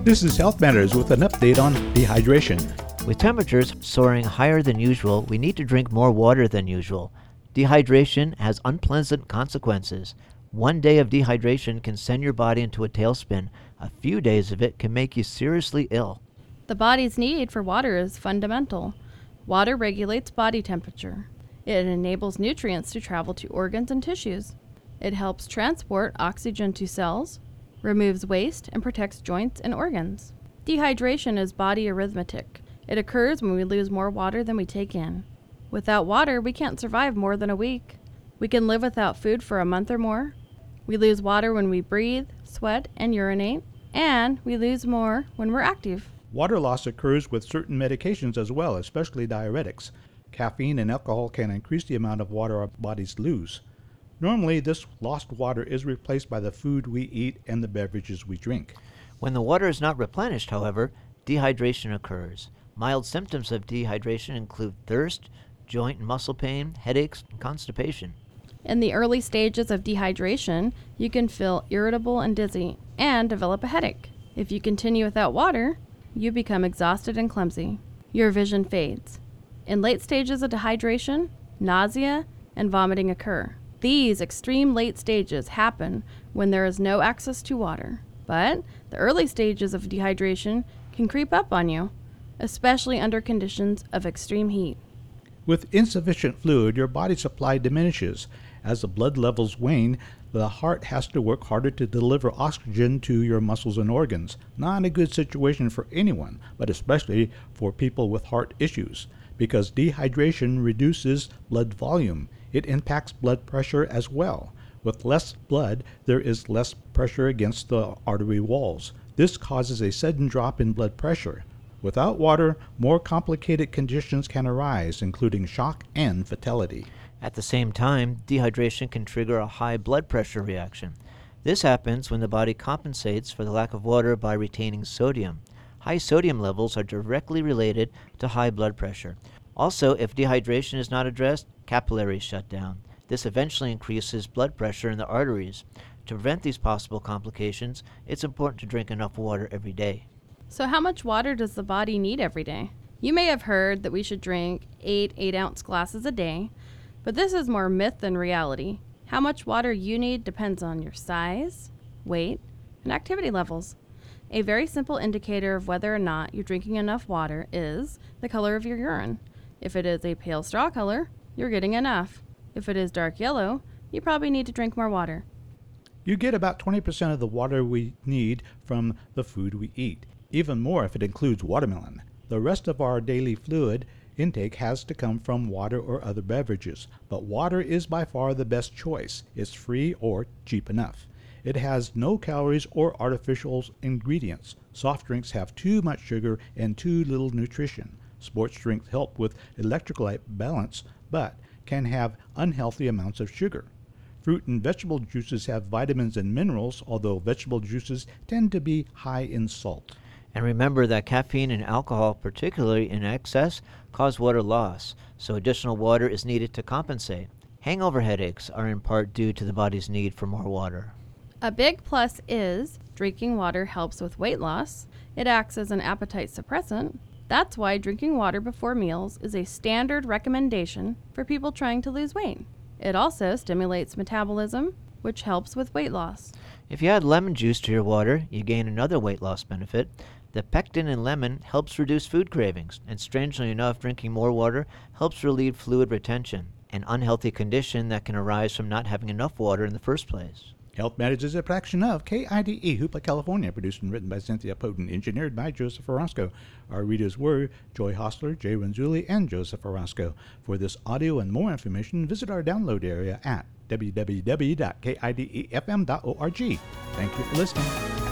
This is Health Matters with an update on dehydration. With temperatures soaring higher than usual, we need to drink more water than usual. Dehydration has unpleasant consequences. One day of dehydration can send your body into a tailspin. A few days of it can make you seriously ill. The body's need for water is fundamental. Water regulates body temperature. It enables nutrients to travel to organs and tissues. It helps transport oxygen to cells, removes waste, and protects joints and organs. Dehydration is body arithmetic. It occurs when we lose more water than we take in. Without water, we can't survive more than a week. We can live without food for a month or more. We lose water when we breathe, sweat, and urinate, and we lose more when we're active. Water loss occurs with certain medications as well, especially diuretics. Caffeine and alcohol can increase the amount of water our bodies lose. Normally, this lost water is replaced by the food we eat and the beverages we drink. When the water is not replenished, however, dehydration occurs. Mild symptoms of dehydration include thirst, joint and muscle pain, headaches, and constipation. In the early stages of dehydration, you can feel irritable and dizzy and develop a headache. If you continue without water, you become exhausted and clumsy. Your vision fades. In late stages of dehydration, nausea and vomiting occur. These extreme late stages happen when there is no access to water. But the early stages of dehydration can creep up on you, especially under conditions of extreme heat. With insufficient fluid, your body supply diminishes. As the blood levels wane, the heart has to work harder to deliver oxygen to your muscles and organs. Not a good situation for anyone, but especially for people with heart issues, because dehydration reduces blood volume. It impacts blood pressure as well. With less blood, there is less pressure against the artery walls. This causes a sudden drop in blood pressure. Without water, more complicated conditions can arise, including shock and fatality. At the same time, dehydration can trigger a high blood pressure reaction. This happens when the body compensates for the lack of water by retaining sodium. High sodium levels are directly related to high blood pressure. Also, if dehydration is not addressed, capillaries shut down. This eventually increases blood pressure in the arteries. To prevent these possible complications, it's important to drink enough water every day. So how much water does the body need every day? You may have heard that we should drink 8 8-ounce glasses a day, but this is more myth than reality. How much water you need depends on your size, weight, and activity levels. A very simple indicator of whether or not you're drinking enough water is the color of your urine. If it is a pale straw color, you're getting enough. If it is dark yellow, you probably need to drink more water. You get about 20% of the water we need from the food we eat, even more if it includes watermelon. The rest of our daily fluid intake has to come from water or other beverages, but water is by far the best choice. It's free or cheap enough. It has no calories or artificial ingredients. Soft drinks have too much sugar and too little nutrition. Sports drinks help with electrolyte balance, but can have unhealthy amounts of sugar. Fruit and vegetable juices have vitamins and minerals, although vegetable juices tend to be high in salt. And remember that caffeine and alcohol, particularly in excess, cause water loss, so additional water is needed to compensate. Hangover headaches are in part due to the body's need for more water. A big plus is drinking water helps with weight loss. It acts as an appetite suppressant. That's why drinking water before meals is a standard recommendation for people trying to lose weight. It also stimulates metabolism, which helps with weight loss. If you add lemon juice to your water, you gain another weight loss benefit. The pectin in lemon helps reduce food cravings, and strangely enough, drinking more water helps relieve fluid retention, an unhealthy condition that can arise from not having enough water in the first place. Health Matters is a production of KIDE, Hoopla, California, produced and written by Cynthia Poten, engineered by Joseph Orozco. Our readers were Joy Hostler, Jay Renzulli, and Joseph Orozco. For this audio and more information, visit our download area at www.kidefm.org. Thank you for listening.